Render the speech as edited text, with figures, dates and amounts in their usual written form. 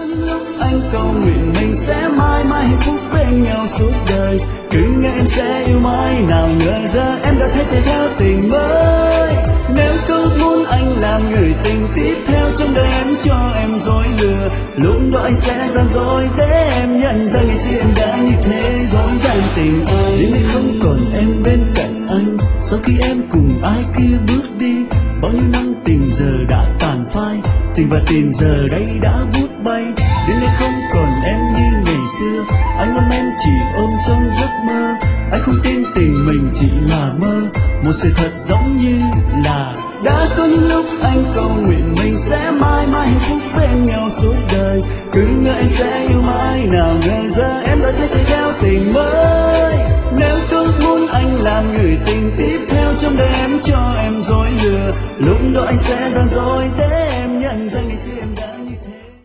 những lúc anh cầu nguyện mình sẽ mãi mãi hạnh phúc bên nhau suốt đời. Cứ nghe em sẽ yêu mãi, nào ngờ giờ em đã thấy chạy theo tình mới. Nếu có muốn anh làm người tình tiếp theo trong đời em cho em dối lừa, lúc đó anh sẽ gian dối để em nhận ra ngày xưa em đã như thế dối gian tình anh. Đến nay không còn em bên cạnh anh, sau khi em cùng ai kia bước đi, bao nhiêu năm tình giờ đã tàn phai, tình và tiền giờ đây đã vút bay. Đến nay không còn em như ngày xưa, anh ôm em chỉ ôm trong giấc mơ. Anh không tin tình mình chỉ là mơ, một sự thật giống như là đã có những lúc anh cầu nguyện mình sẽ mãi mãi hạnh phúc bên nhau suốt đời. Cứ ngỡ anh sẽ yêu mãi, nào ngờ giờ em đã thấy chạy theo tình mới. Nếu có muốn anh làm người tình tiếp theo trong đời em cho em dối lừa, lúc đó anh sẽ gian dối để em nhận ra ngày xưa em đã